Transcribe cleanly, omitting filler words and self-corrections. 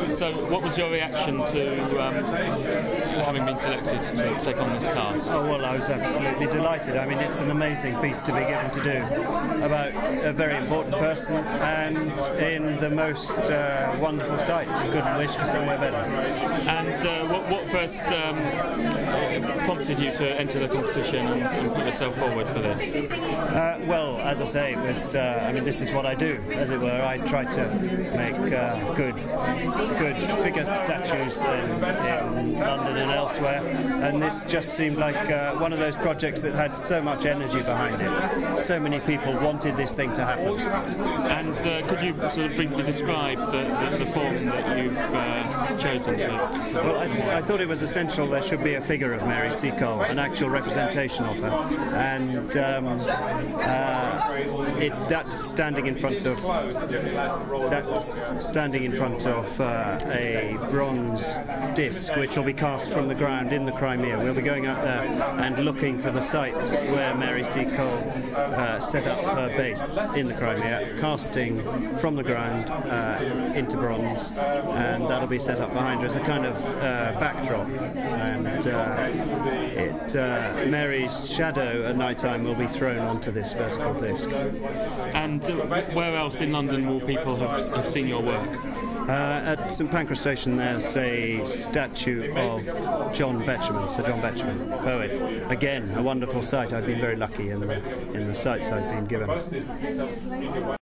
So, what was your reaction to having been selected to take on this task? Oh, well, I was absolutely delighted. I mean, it's an amazing piece to be given to do about a very important person and in the most wonderful site. Couldn't wish for somewhere better. And what first prompted you to enter the competition and put yourself forward for this? Well, as I say, it was. This is what I do, as it were. I try to make good figure statues in London and elsewhere, and this just seemed like one of those projects that had so much energy behind it. So many people wanted this thing to happen. And could you sort of briefly describe the form that you've chosen? Well, I thought it was essential there should be a figure of Mary Seacole, an actual representation of her, and that's standing in front of a bronze disc which will be cast from the ground in the Crimea. We'll be going out there and looking for the site where Mary Seacole set up her base in the Crimea, casting from the ground into bronze, and that'll be set up behind her as a kind of backdrop, and Mary's shadow at night time will be thrown onto this vertical disc. And where else in London will people have seen your work? At St Pancras Station there's a statue of John Betjeman, Sir John Betjeman, poet. Again, a wonderful sight. I've been very lucky in the sights I've been given.